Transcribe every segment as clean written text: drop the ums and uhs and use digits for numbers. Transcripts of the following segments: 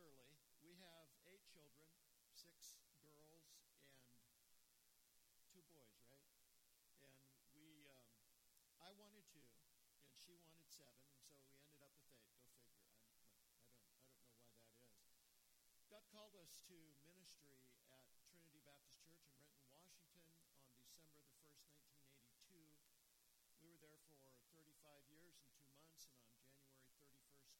early. We have 8 children, 6 girls and 2 boys, right? And I wanted 2, and she wanted 7, and so we ended up with 8. Go figure. I don't know why that is. God called us to ministry at Trinity Baptist Church in Renton, Washington on December the 1st, 1982. We were there for 35 years and 2 months, and on January 31st,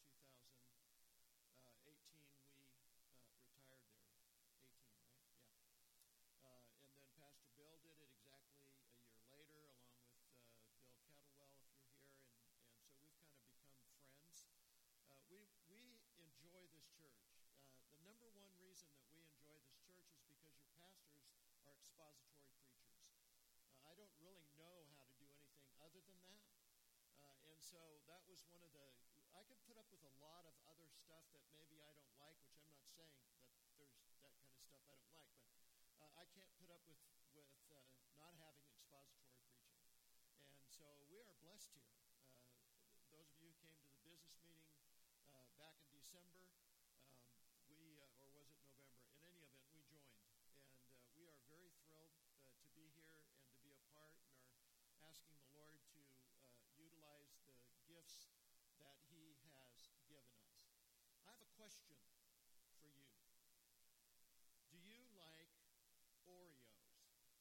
2018, we retired there. 18, right? Yeah. And then Pastor Bill did it exactly a year later, along with Bill Kettlewell, if you're here, and so we've kind of become friends. We enjoy this church. The number one reason that we enjoy this church is because your pastors are expository preachers. I don't really know how to do anything other than that. And so that was one of I could put up with a lot of other stuff that maybe I don't like, which I'm not saying that there's that kind of stuff I don't like, but I can't put up with not having expository preaching. And so we are blessed here. Those of you who came to the business meeting back in December, or was it November? In any event, we joined. And we are very thrilled to be here and to be a part, and are asking the Lord to utilize the gifts that He has given us. I have a question for you. Do you like Oreos?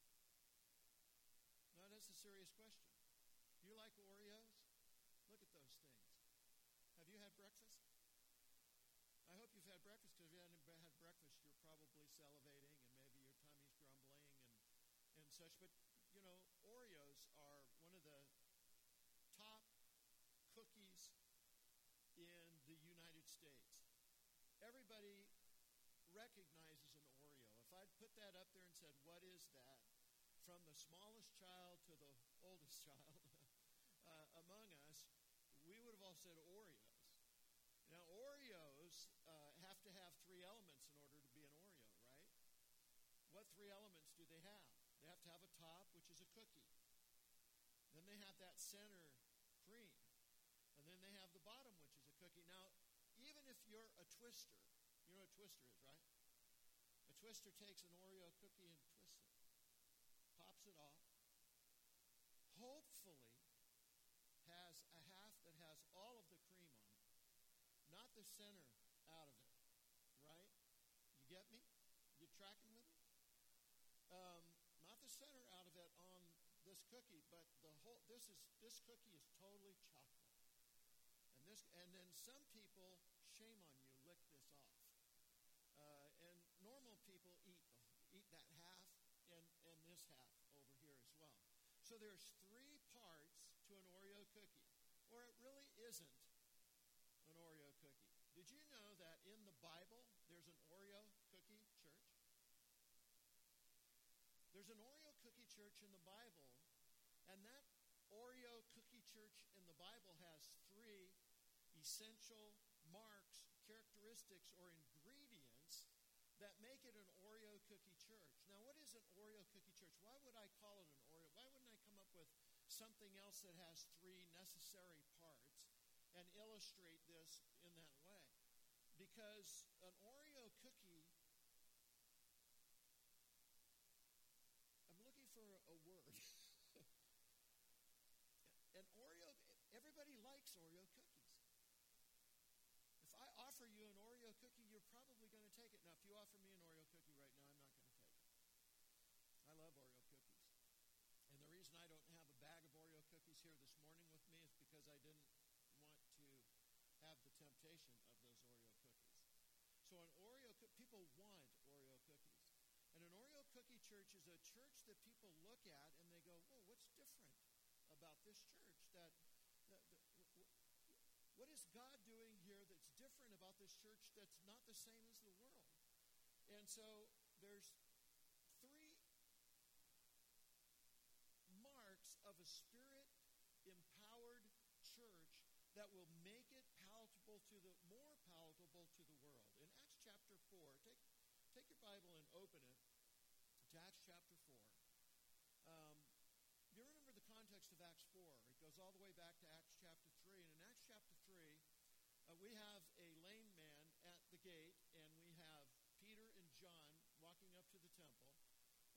Now, that's a serious question. Do you like Oreos? Look at those things. Have you had breakfast? I hope you've had breakfast, because if you haven't had breakfast, you're probably salivating and maybe your tummy's grumbling and such. But, Oreos are one of the top cookies in the United States. Everybody recognizes an Oreo. If I'd put that up there and said, what is that? From the smallest child to the oldest child among us, we would have all said Oreos. Now, Oreos have to have 3 elements in order to be an Oreo, right? What 3 elements do they have? They have to have a top, which is a cookie. Then they have that center cream. And then they have the bottom, which is a cookie. Now, even if you're a twister, you know what a twister is, right? A twister takes an Oreo cookie and twists it, pops it off, hopefully has a half that has all of the cream on it, not the center out of it, right? You get me? You tracking with me? Not the center out of it on this cookie, but this cookie is totally chocolate. And then some people, shame on you, lick this off. And normal people eat that half and this half over here as well. So there's 3 parts to an Oreo cookie, or it really isn't an Oreo cookie. Did you know that in the Bible there's an Oreo cookie church? There's an Oreo cookie church in the Bible, and that Oreo cookie church in the Bible has 3 essential marks, characteristics, or ingredients that make it an Oreo cookie church. Now, what is an Oreo cookie church? Why would I call it an Oreo? Why wouldn't I come up with something else that has 3 necessary parts and illustrate this in that way? Because an Oreo cookie, I'm looking for a word. Everybody likes Oreo cookies. If I offer you an Oreo cookie, you're probably going to take it. Now, if you offer me an Oreo cookie right now, I'm not going to take it. I love Oreo cookies. And the reason I don't have a bag of Oreo cookies here this morning with me is because I didn't want to have the temptation of those Oreo cookies. So people want Oreo cookies. And an Oreo cookie church is a church that people look at and they go, whoa, what's different about this church? What is God doing here that's different about this church that's not the same as the world? And so there's 3 marks of a Spirit-empowered church that will make it more palatable to the world. In Acts chapter 4, take your Bible and open it to Acts chapter 4. You remember the context of Acts 4. It goes all the way back to Acts chapter 3. And in Acts chapter 3, we have a lame man at the gate,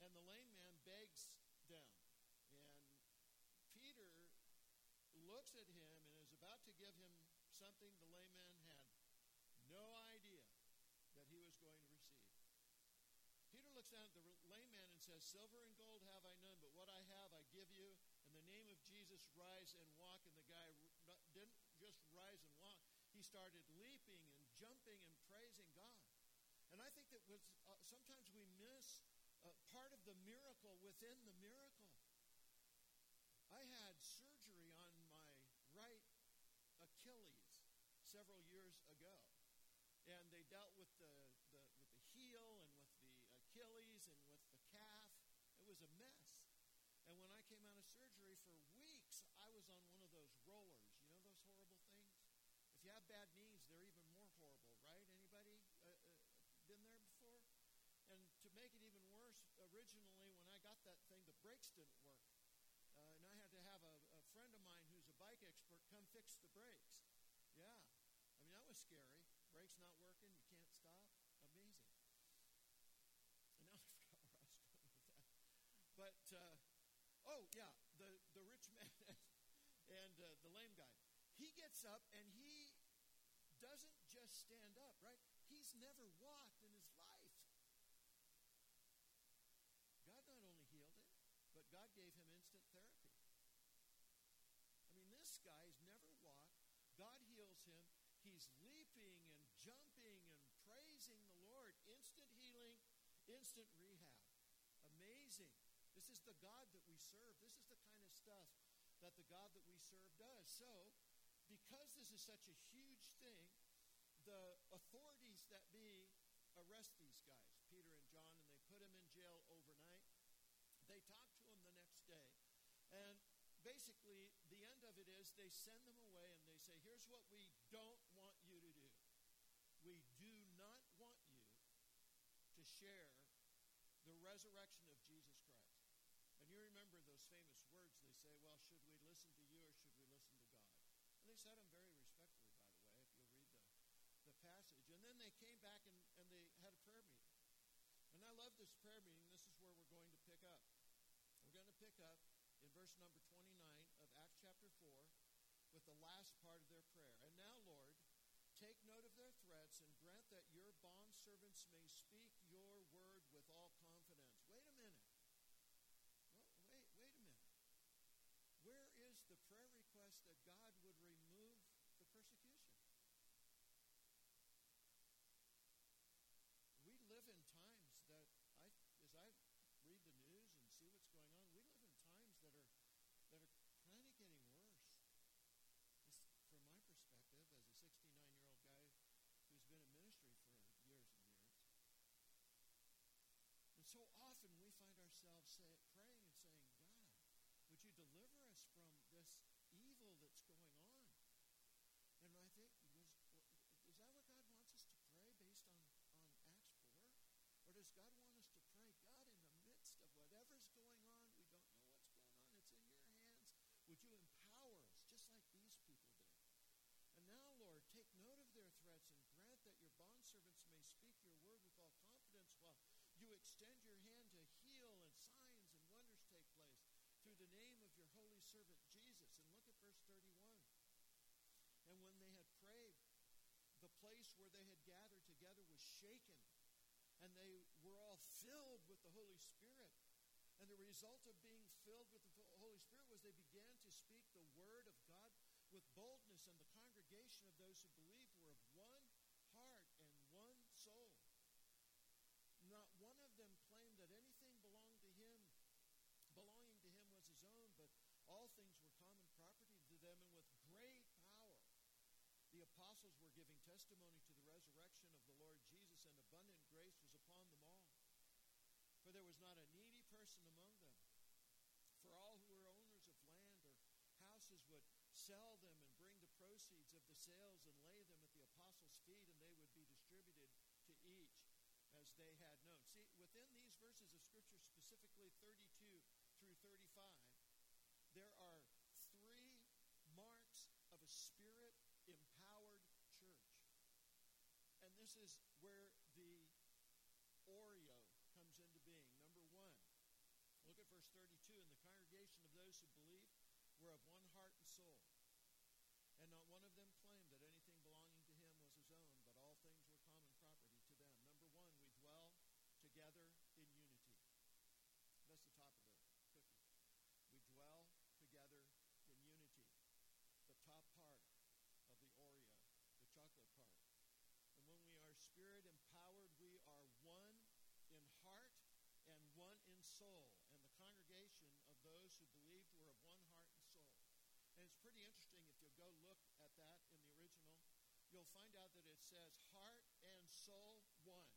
And the lame man begs them. And Peter looks at him and is about to give him something the lame man had no idea that he was going to receive. Peter looks down at the lame man and says, "Silver and gold have I none, but what I have I give you. In the name of Jesus, rise and walk." And the guy didn't just rise and walk. He started leaping and jumping and praising God. And I think that sometimes we miss part of the miracle within the miracle. I had surgery on my right Achilles several years ago. And they dealt with the heel and with the Achilles and with the calf. It was a mess. And when I came out of surgery for weeks, I was on one of those rollers. You know those horrible things? If you have bad knees, they're even more horrible, right? Anybody been there before? And to make it even worse, originally when I got that thing, the brakes didn't work. And I had to have a friend of mine who's a bike expert come fix the brakes. Yeah. I mean, that was scary. Brakes not working, you can't stop. Amazing. And now I forgot where I was going with that. But, the rich man and the lame guy. He gets up and he doesn't just stand up, right? He's never walked in his life. God not only healed him, but God gave him instant therapy. I mean, this guy's never walked. God heals him. He's leaping and jumping and praising the Lord. Instant healing, instant rehab. Amazing. This is the God that we serve. This is the kind of stuff that the God that we serve does. So, because this is such a huge thing, the authorities that be arrest these guys, Peter and John, and they put him in jail overnight. They talk to him the next day. And basically, the end of it is they send them away and they say, here's what we don't want you to do. We do not want you to share the resurrection of Jesus Christ. And you remember those famous words. They say, well, should we listen to you or should we listen to God? And they said them very respectfully, by the way, if you'll read the passage. And then they came back and they had a prayer meeting. And I love this prayer meeting. This is where we're going to pick up. We're going to pick up in verse number 29 of Acts chapter 4 with the last part of their prayer. And now, Lord, take note of their threats and grant that your bondservants may speak your word with all confidence. Wait a minute. Wait a minute. Where is the prayer request that God would remove the persecution? We live in times that, as I read the news and see what's going on, we live in times that are kind of getting worse. From my perspective, as a 69-year-old guy who's been in ministry for years and years. And so often we find ourselves praying and saying, God, would you deliver us from this evil that's going on? And I think, is that what God wants us to pray based on Acts 4? Or does God want us to pray, God, in the midst of whatever's going on, we don't know what's going on, it's in your hands. Would you empower us just like these people did? And now, Lord, take note of their threats and grant that your bondservants may speak your word with all confidence while you extend your hand to heal and signs and wonders take place through the name of your holy servant Jesus. And look at verse 31. And when they had prayed, the place where they had gathered together was shaken, and they were all filled with the Holy Spirit. And the result of being filled with the Holy Spirit was they began to speak the word of God with boldness, and the congregation of those who believed were of one heart and one soul. Not one of them claimed that anything belonging to him was his own, but all things were common property to them, and with great power the apostles were giving testimony to the resurrection of the Lord Jesus, and abundant grace was upon them all. For there was not a needy person among them. For all who were owners of land or houses would sell them and bring the proceeds of the sales and lay them at the apostles' feet, and they would be distributed to each as they had known. See, within these verses of Scripture, specifically 32 through 35, there are three marks of a Spirit-empowered church. And this is where the Oreo comes into being. Number one, 32, "And the congregation of those who believed were of one heart and soul. And not one of them claimed that anything belonging to him was his own, but all things were common property to them." Number one, we dwell together in unity. That's the top of the cookie. We dwell together in unity. The top part of the Oreo, the chocolate part. And when we are spirit empowered, we are one in heart and one in soul. And the congregation of those who believed were of one heart and soul. And it's pretty interesting if you'll go look at that in the original. You'll find out that it says heart and soul one.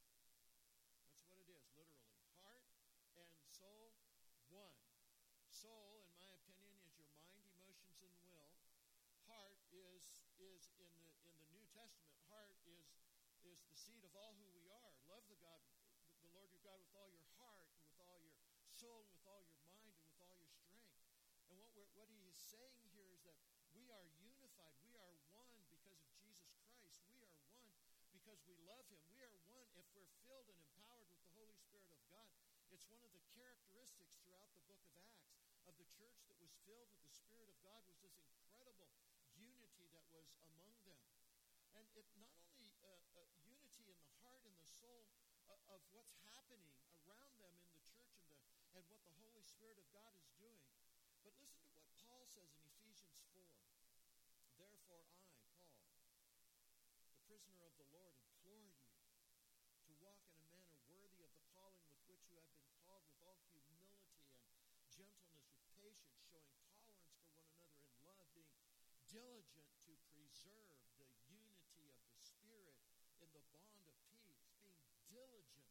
That's what it is, literally. Heart and soul one. Soul, in my opinion, is your mind, emotions, and will. Heart is in the New Testament. Heart is the seed of all who we are. Love the Lord your God with all your heart, and with all your soul, and with all your mind, and with all your strength. And what he is saying here is that we are unified. We are one because of Jesus Christ. We are one because we love him. We are one if we're filled and empowered with the Holy Spirit of God. It's one of the characteristics throughout the book of Acts of the church that was filled with the Spirit of God was this incredible unity that was among them. And it not only unity in the heart and the soul of what's happening around them in the church and what the Holy Spirit of God is doing. But listen to what Paul says in Ephesians 4. "Therefore I, Paul, the prisoner of the Lord, implore you to walk in a manner worthy of the calling with which you have been called, with all humility and gentleness, with patience, showing tolerance for one another in love, being diligent to preserve the unity of the Spirit in the bond of peace." Being diligent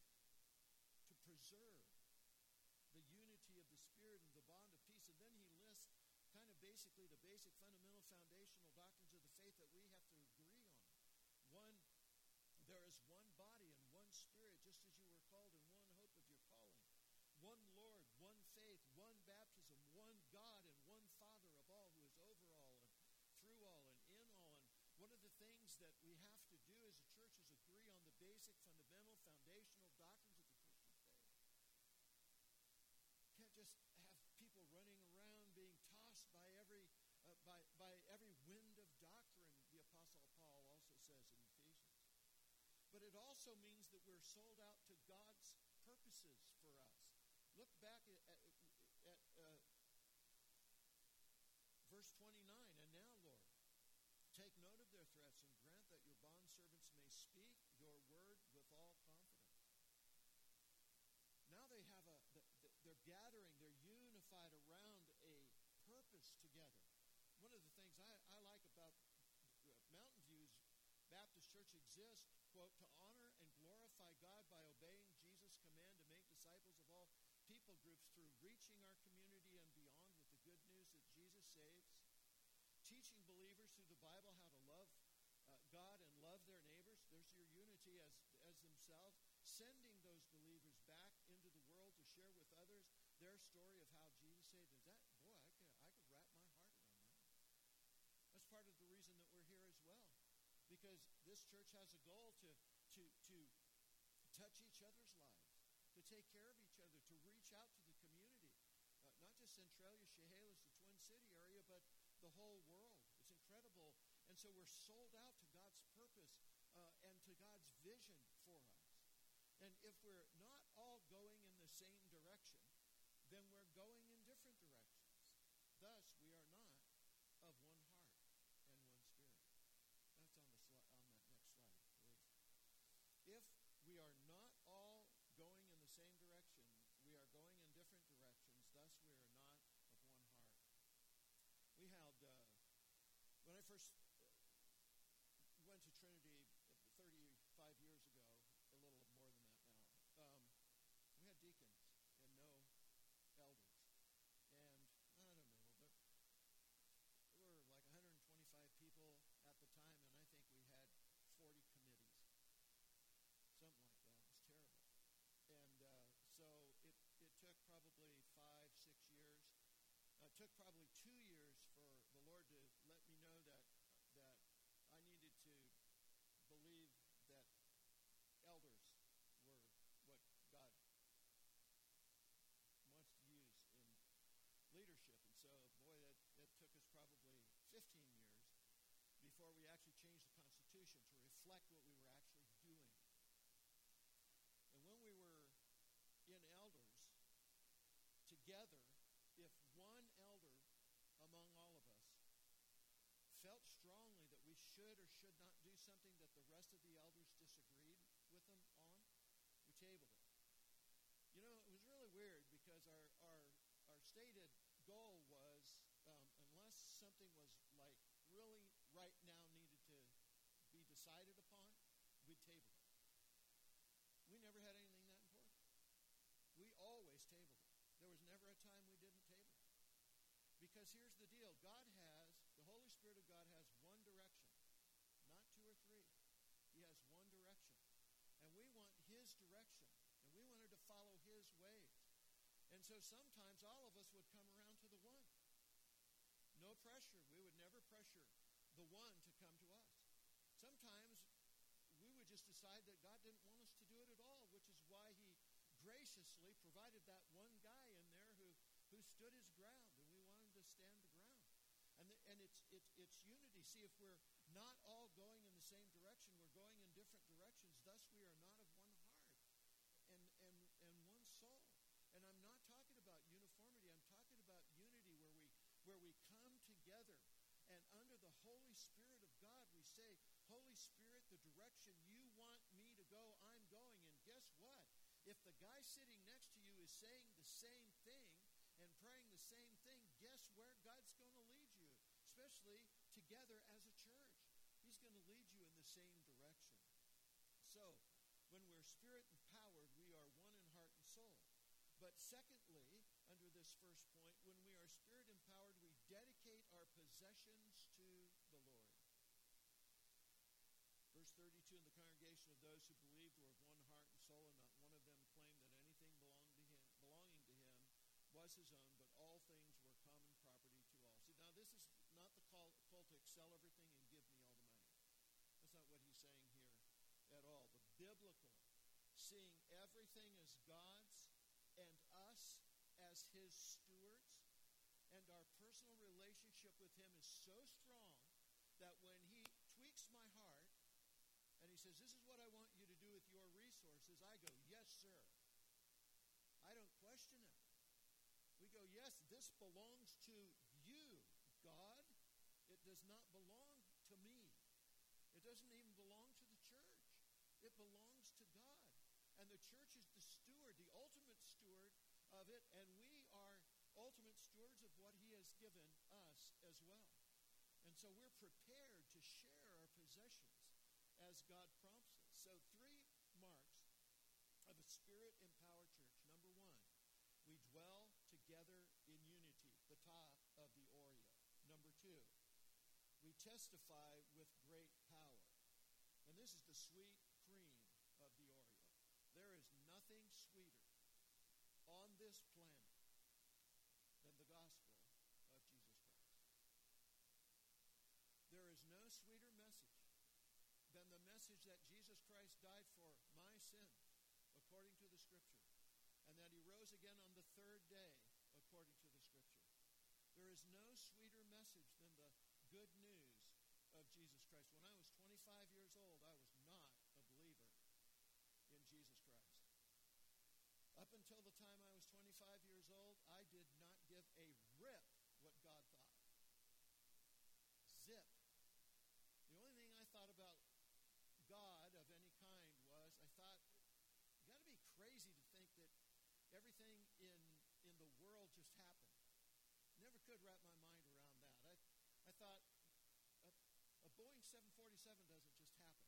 to preserve the unity of the Spirit and the bond of peace. And then he lists kind of basically the basic fundamental foundational doctrines of the faith that we have to agree on. One, there is one body and one Spirit, just as you were called in one hope of your calling. One Lord, one faith, one baptism, one God and one Father of all, who is over all and through all and in all. And one of the things that we have to do as a church is agree on the basic fundamental foundational doctrines of the Christian faith. Can't just have people running around being tossed by every wind of doctrine, the Apostle Paul also says in Ephesians. But it also means that we're sold out to God's purposes for us. Look back at verse 29. "And now, Lord, take note of their threats and grant that your bondservants may speak your word with all confidence." Now they're gathering, they're unified around a purpose together. One of the things I like about Mountain View's Baptist Church exists, quote, "to honor and glorify God by obeying Jesus' command to make disciples of all people groups through reaching our community and beyond with the good news that Jesus saves, teaching believers through the Bible how to love God and love their neighbors." There's your unity as themselves. "Sending those believers back into the world to share with others their story of how Jesus saved them." I could wrap my heart around that. That's part of the reason that we're here as well. Because this church has a goal to touch each other's lives, to take care of each other, to reach out to the community. Not just Centralia, Chehalis, the Twin City area, but the whole world. It's incredible. And so we're sold out to God's purpose and to God's vision for us. And if we're not all going in the same direction, then we're going in different directions. Thus, we are not of one heart and one spirit. That's on that next slide, please. If we are not all going in the same direction, we are going in different directions. Thus, we are not of one heart. We had, when I first went to Trinity 35 years ago, a little more than that now, we had deacons and no elders. And I don't know, but there were like 125 people at the time, and I think we had 40 committees. Something like that. It was terrible. And so it took probably 5, 6 years. It took probably 2 years for the Lord to let me know that felt strongly that we should or should not do something that the rest of the elders disagreed with them on, we tabled it. You know, it was really weird because our stated goal was, unless something was like really right now needed to be decided upon, we'd table it. We never had anything that important. We always tabled it. There was never a time we didn't table it. Because here's the deal. The Holy Spirit of God has one direction, not two or three. He has one direction. And we want His direction. And we wanted to follow His ways. And so sometimes all of us would come around to the one. No pressure. We would never pressure the one to come to us. Sometimes we would just decide that God didn't want us to do it at all, which is why He graciously provided that one guy in there who stood his ground, and we wanted to stand the ground. And it's unity. See, if we're not all going in the same direction, we're going in different directions, thus we are not of one heart and one soul. And I'm not talking about uniformity. I'm talking about unity where we come together, and under the Holy Spirit of God, we say, Holy Spirit, the direction you want me to go, I'm going. And guess what? If the guy sitting next to you is saying the same thing and praying the same thing, guess where God's going to lead you? Especially together as a church. He's going to lead you in the same direction. So, when we're Spirit empowered, we are one in heart and soul. But secondly, under this first point, when we are Spirit empowered, we dedicate our possessions to the Lord. Verse 32, in the congregation of those who believed were of one heart and soul, and not one of them claimed that anything belonging to him was his own, but all things were common property to all. See, now this is not the call to sell everything and give me all the money. That's not what he's saying here at all. The biblical, seeing everything as God's and us as his stewards, and our personal relationship with him is so strong that when he tweaks my heart and he says, this is what I want you to do with your resources, I go, yes, sir. I don't question it. We go, yes, this belongs to you, God. It does not belong to me. It doesn't even belong to the church. It belongs to God. And the church is the steward, the ultimate steward of it, and we are ultimate stewards of what he has given us as well. And so we're prepared to share our possessions as God prompts us. So 3 marks of a Spirit-empowered church. Number 1, we dwell together in unity, the top of the Oreo. Number 2, we testify with great power. And this is the sweet cream of the Oreo. There is nothing sweeter on this planet than the gospel of Jesus Christ. There is no sweeter message than the message that Jesus Christ died for my sins, according to the Scripture, and that he rose again on the 3rd day, according to the Scripture. There is no sweeter message than the good news of Jesus Christ. When I was 25 years old, I was not a believer in Jesus Christ. Up until the time I was 25 years old, I did not give a rip what God thought. Zip. The only thing I thought about God of any kind was, I thought, you got to be crazy to think that everything in the world just happened. Never could wrap my mind around that. I thought a Boeing 747 doesn't just happen.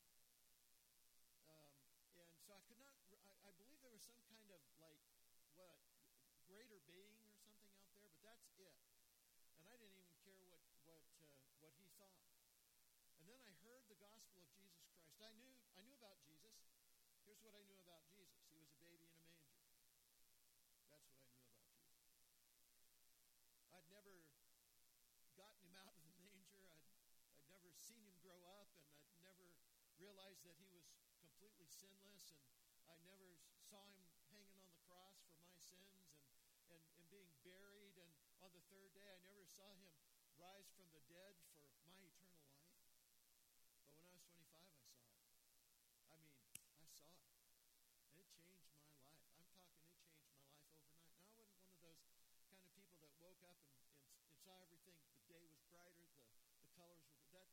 And so I could not, I believe there was some kind of greater being or something out there, but that's it. And I didn't even care what he thought. And then I heard the gospel of Jesus Christ. I knew about Jesus. Here's what I knew about Jesus. He was a baby in a manger. That's what I knew about Jesus. I'd never gotten him out of the manger. I'd never seen him grow up, and I'd never realized that he was completely sinless, and I never saw him hanging on the cross for my sins and being buried, and on the 3rd day I never saw him rise from the dead for my eternal life. But when I was 25, I saw it. I mean, I saw it. And it changed my life. I'm talking, it changed my life overnight. Now, I wasn't one of those kind of people that woke up and saw everything. The day was brighter, the colors were,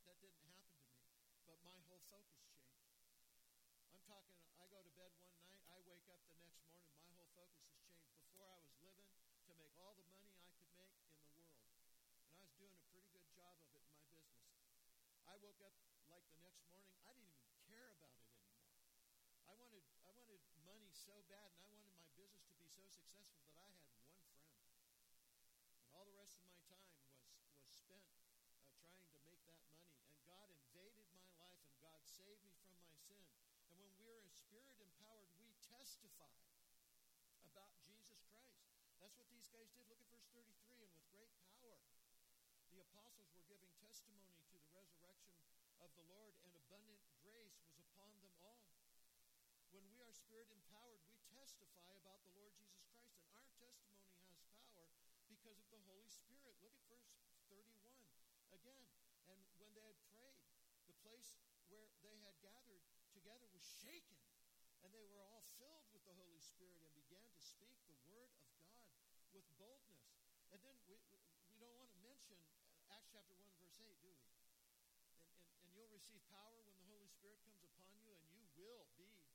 focus changed. I'm talking, I go to bed one night, I wake up the next morning, my whole focus has changed. Before I was living to make all the money I could make in the world. And I was doing a pretty good job of it in my business. I woke up like the next morning, I didn't even care about it anymore. I wanted money so bad, and I wanted my business to be so successful that I had one friend. And all the rest of my time was spent trying to make that money. And God invaded my life, and God saved me from my sin. And when we're spirit empowered, we testify about Jesus Christ. That's what these guys did. Look at verse 33. And with great power, the apostles were giving testimony to the resurrection of the Lord, and abundant grace was upon them all. When we are spirit empowered, we testify about the Lord Jesus Christ. And our testimony has power because of the Holy Spirit. Look at verse 31 again. And when they had prayed, the place where they had gathered together was shaken, and they were all filled with the Holy Spirit and began to speak the word of God with boldness. And then we don't want to mention Acts chapter 1, verse 8, do we? And you'll receive power when the Holy Spirit comes upon you, and you will be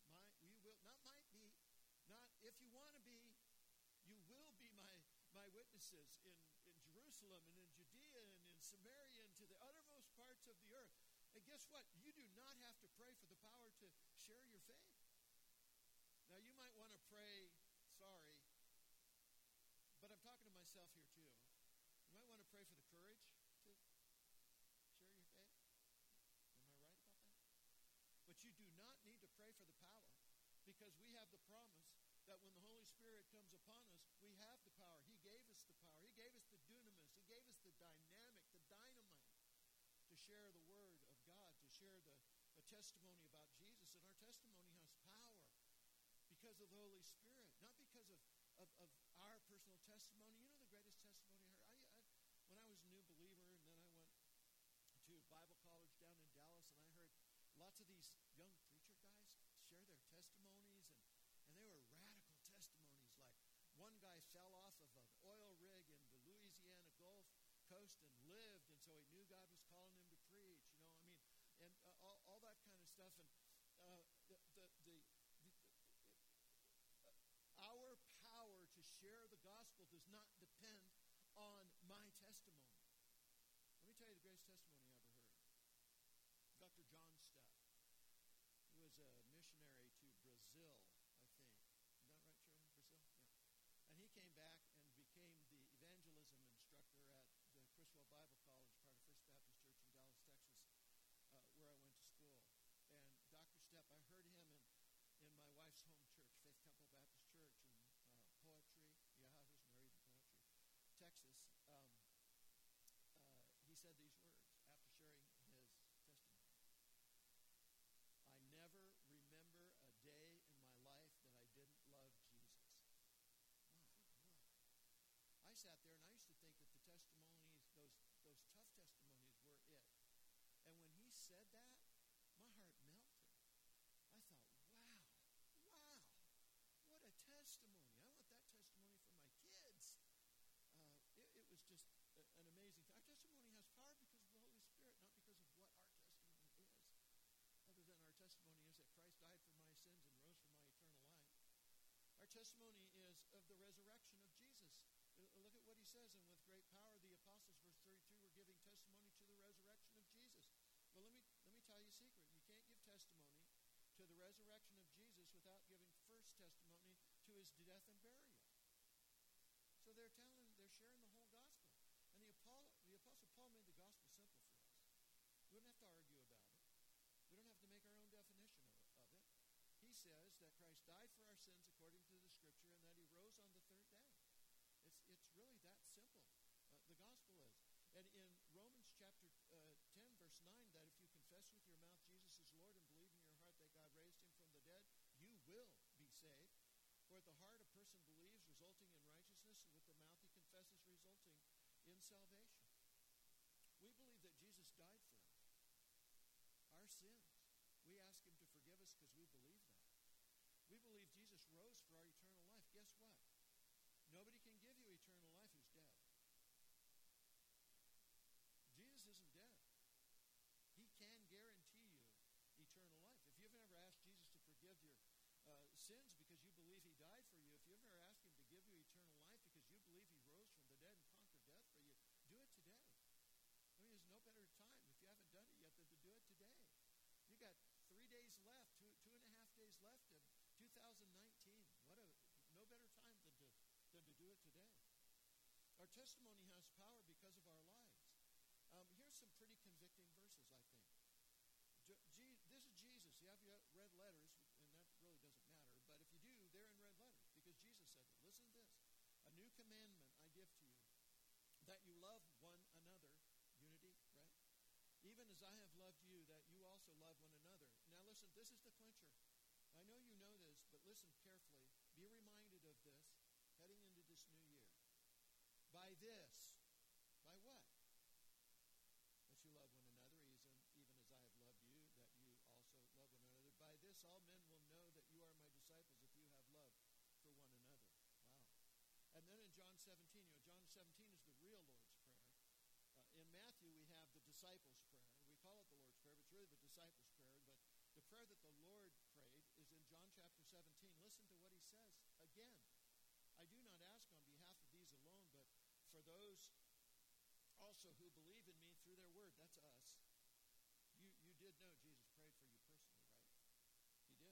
not if you want to be, you will be my witnesses in Jerusalem and in Judea and in Samaria and to the uttermost parts of the earth. And guess what? You do not have to pray for the power to share your faith. Now, you might want to pray, sorry, but I'm talking to myself here too. You might want to pray for the courage to share your faith. Am I right about that? But you do not need to pray for the power, because we have the promise that when the Holy Spirit comes upon us, we have the power. He gave us the power. He gave us the dunamis. He gave us the dynamic, the dynamite to share the word of God, to share the testimony about Jesus. And our testimony has power because of the Holy Spirit, not because of our personal testimony. You know the greatest testimony I heard? When I was a new believer, and then I went to Bible college down in Dallas, and I heard lots of these young preacher guys share their testimonies, and they were radical testimonies. Like one guy fell off of an oil rig in the Louisiana Gulf Coast and lived, and so he knew God was calling him to preach. And all that kind of stuff. And our power to share the gospel does not depend on my testimony. Let me tell you the greatest testimony I ever heard. Dr. John Stepp, who was a missionary to Brazil, I think. Is that right, Shirley? Brazil? Yeah. And he came back and became the evangelism instructor at the Criswell Bible College, part of First Baptist Church in Dallas, Texas, where I went to school. And Dr. Stepp, I heard him in my wife's home church, Faith Temple Baptist Church, in Poetry. Yeah, I was married in Poetry, Texas. He said these words after sharing his testimony. I never remember a day in my life that I didn't love Jesus. I sat there and I used to think that the testimonies, those tough testimonies, were it. And when he said that, my heart melted. I thought, wow, what a testimony. I want that testimony for my kids. It was just an amazing thing. Our testimony has power because of the Holy Spirit, not because of what our testimony is. Other than our testimony is that Christ died for my sins and rose for my eternal life. Our testimony is of the resurrection of Jesus. Look at what he says, and with great power the apostles, verse 32, were giving testimony to the resurrection of Jesus. Well, let me tell you a secret. You can't give testimony to the resurrection of Jesus without giving first testimony to his death and burial. So they're sharing the whole gospel. And the Apostle Paul made the gospel simple for us. We don't have to argue about it. We don't have to make our own definition of it. He says that Christ died for our sins according to the Scripture, and that he rose on the third day. It's really that simple. The gospel is. And in Romans chapter 10, verse 9, that if you confess with your mouth Jesus is Lord and believe in your heart that God raised him from the dead, you will be saved. For at the heart a person believes, resulting in righteousness, and with the mouth he confesses, resulting in salvation. We believe that Jesus died for our sins. We ask him to forgive us because we believe that. We believe Jesus rose for our eternal life. Guess what? Nobody can give you eternal life who's dead. Jesus isn't dead. He can guarantee you Our testimony has power because of our lives. Here's some pretty convicting verses, I think. This is Jesus. You have your red letters, and that really doesn't matter. But if you do, they're in red letters because Jesus said it. Listen to this. A new commandment I give to you, that you love one another. Unity, right? Even as I have loved you, that you also love one another. Now listen, this is the clincher. I know you know this, but listen carefully. Be reminded of this heading into this new year. By this, by what? That you love one another, even as I have loved you, that you also love one another. By this, all men will know that you are my disciples if you have love for one another. Wow. And then in John 17, John 17 is the real Lord's Prayer. In Matthew, we have the disciples' prayer. We call it the Lord's Prayer, but it's really the disciples' prayer. But the prayer that the Lord prayed is in John chapter 17. Listen to what he says again. I do not ask on behalf of these alone, but for those also who believe in me through their word. That's us. You did know Jesus prayed for you personally, right? He did.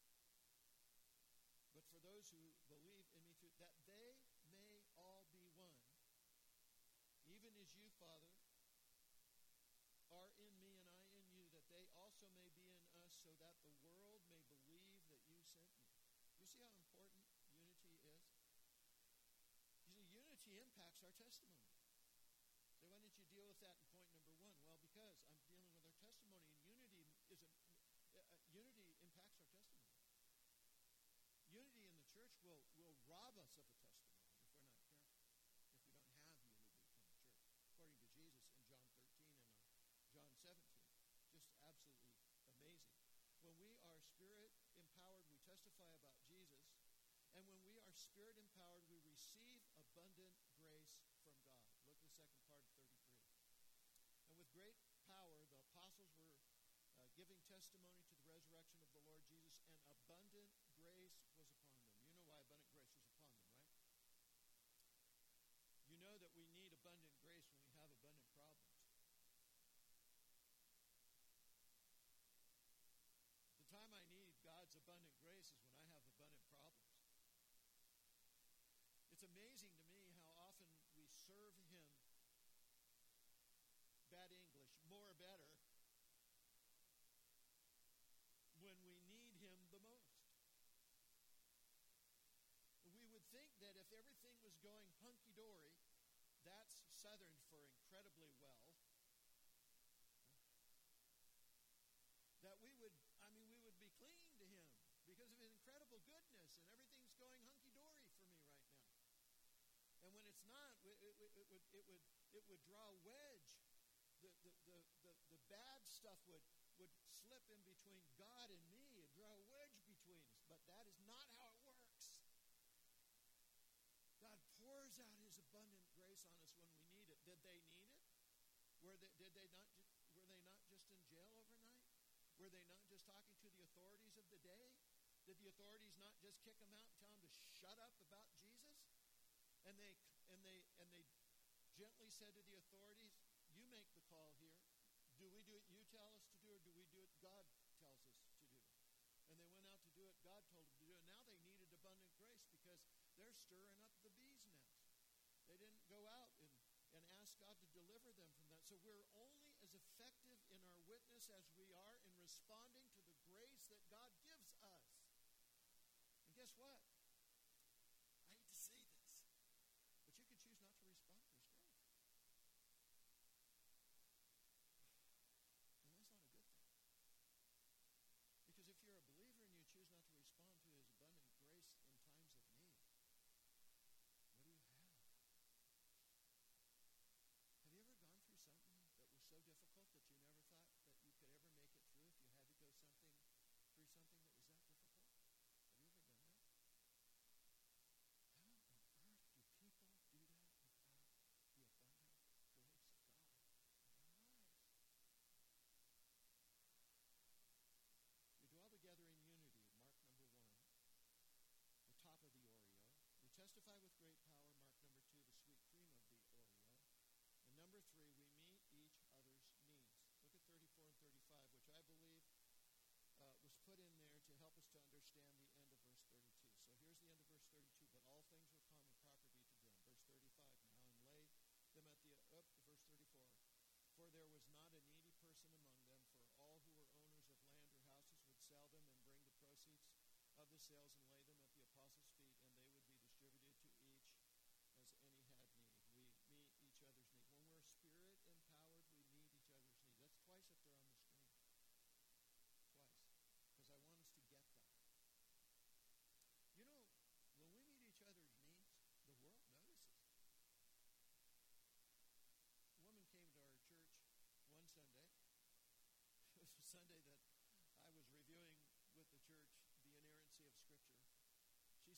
But for those who believe in me through, that they may all be one, even as you, Father, are in me and I in you, that they also may be in us, so that the world may believe that you sent me. You see how important unity is? You see, unity impacts our testimony. So why didn't you deal with that in point number one? Well, because I'm dealing with our testimony, and unity impacts our testimony. Unity in the church will rob us of a testimony if we're not careful, if we don't have unity in the church, according to Jesus in John 13 and John 17. Just absolutely amazing. When we are spirit-empowered, we testify about Jesus. And when we are spirit-empowered, we receive abundant grace from God. Look at the second part of 33. And with great power, the apostles were giving testimony to the resurrection of the Lord Jesus, and abundant grace was upon them. You know why abundant grace was upon them, right? You know that we need abundant grace when we have abundant problems. The time I need God's abundant grace is when I have abundant problems. It's amazing to me how often we serve Him, bad English, more better, when we need Him the most. We would think that if everything was going hunky-dory, that's Southern for incredibly well, that we would be clinging to Him because of His incredible goodness, and everything's going hunky-dory for me right now. And when it's not, it would draw a wedge. The bad stuff would slip in between God and me and draw a wedge between us. But that is not how it works. God pours out His abundant grace on us when we need it. Did they need it? Were they not just in jail overnight? Were they not just talking to the authorities of the day? Did the authorities not just kick them out and tell them to shut up about Jesus? And they gently said to the authorities, "You make the call here. Do we do it you tell us to do, or do we do it God tells us to do?" And they went out to do it God told them to do. And now they needed abundant grace because they're stirring up the bee's nest. They didn't go out and ask God to deliver them from that. So we're only as effective in our witness as we are in responding to the grace that God gives us. And guess what? I hate to say this, but you can choose not to respond to His grace. And that's not a good thing. Because if you're a believer and you choose not to respond to His abundant grace in times of need, what do you have? Have you ever gone through something that was so difficult that you never thought that you could ever make it through if you had to go through something that was that difficult? Have you ever done that?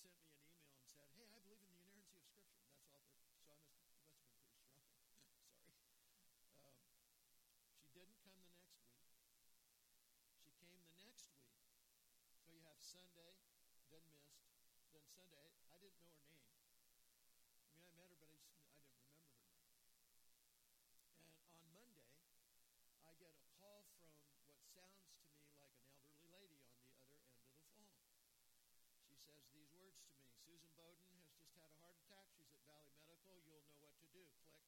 sent me an email and said, "Hey, I believe in the inerrancy of Scripture." That's all. So it must have been pretty strong. Sorry. Um, she didn't come the next week. She came the next week. So you have Sunday, then missed, then Sunday. I didn't know her name. I mean, I met her, but I didn't remember her name. And on Monday, I get a call from what sounds to me like an elderly lady on the other end of the phone. She says these words to me: "Susan Bowden has just had a heart attack. She's at Valley Medical. You'll know what to do." Click.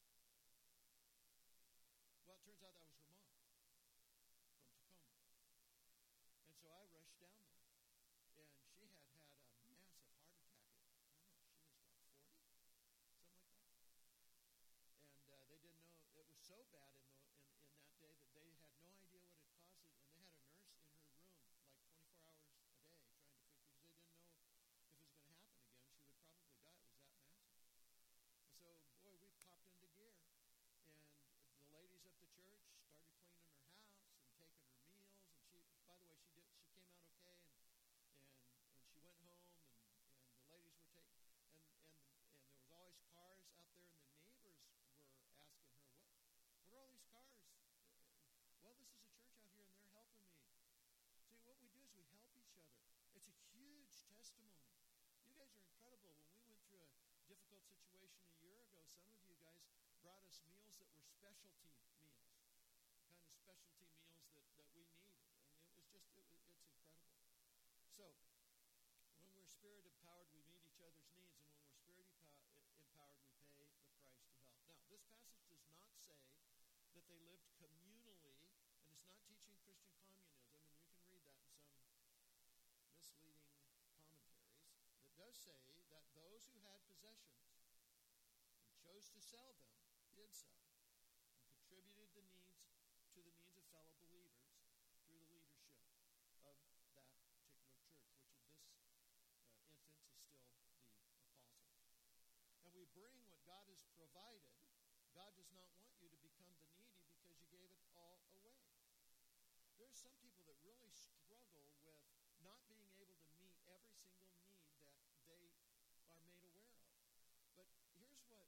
Well, it turns out that was her mom from Tacoma. And so I rushed down there. And she had had a massive heart attack at, I don't know, she was what, 40? Something like that. And they didn't know, it was so bad in that day that they had no idea what had caused it. And they had a nurse in her room like 24 hours a day trying to fix, because they didn't know if it was going to happen again. She would probably die. It was that massive. And so, boy, we popped into gear. And the ladies at the church started cleaning her house and taking her meals. And she, by the way, she came out okay. And she went home, and the ladies were taking, and there was always cars out there, and the neighbors were asking her, what are all these cars? Well, this is a church out here, and they're helping me. See, what we do is we help each other. It's a huge testimony. You guys are incredible. When we went through a difficult situation a year ago, some of you guys brought us meals that were specialty meals, kind of specialty meals that we needed. And it's incredible. So, when we're spirit empowered, we meet each other's needs, and when we're spirit empowered, we pay the price to help. Now, this passage does not say that they lived communally, and it's not teaching Christian communism, and you can read that in some misleading commentaries. It does say that those who had possessions and chose to sell them did so, and contributed to the needs of fellow believers through the leadership of that particular church, which in this instance is still the apostles. And we bring what God has provided. God does not want you to become the needy because you gave it all away. There's some people that really struggle with not being able to meet every single need that they are made aware of. But here's what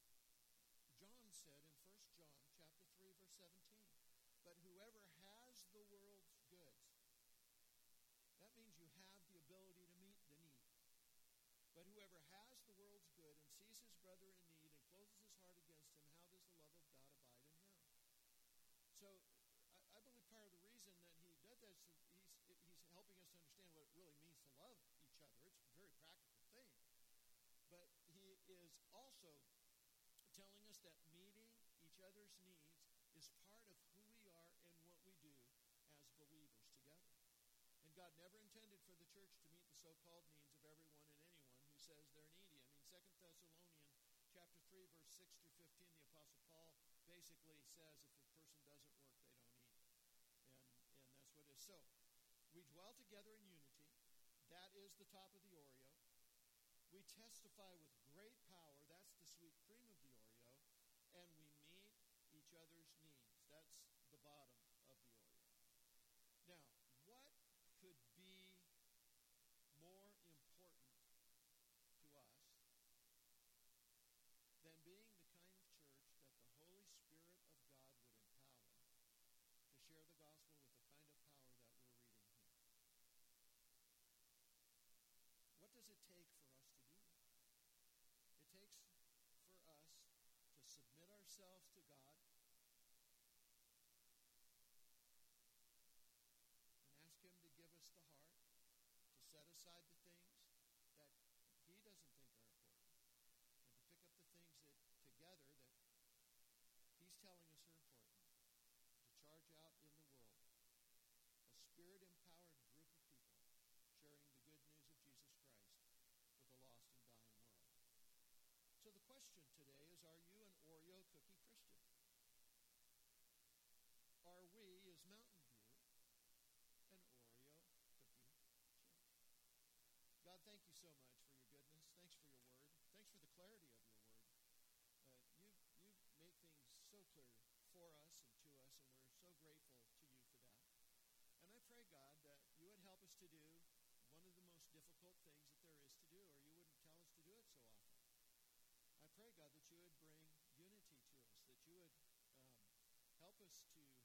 John said in 1 John chapter 3, verse 17. But whoever has the world's goods, that means you have the ability to meet the need. But whoever has the world's good and sees his brother in need and closes his heart against him, how does the love of God abide in him? So I believe part of the reason that he does that is he's helping us to understand what it really means to love each other. It's a very practical thing. But he is also telling us that meeting each other's needs is part of who we are and what we do as believers together. And God never intended for the church to meet the so-called needs of everyone and anyone who says they're needy. I mean, 2 Thessalonians chapter 3, verse 6 through 15, the Apostle Paul basically says if a person doesn't work, they don't eat. And that's what it is. So, we dwell together in unity. That is the top of the Oreo. We testify with great power. That's the sweet cream of the Oreo. And we meet each other's needs. That's the bottom of the Oreo. Now, what could be more important to us than being the kind of church that the Holy Spirit of God would empower to share the gospel with the kind of power that we're reading here? What does it take for us to do that? It takes for us to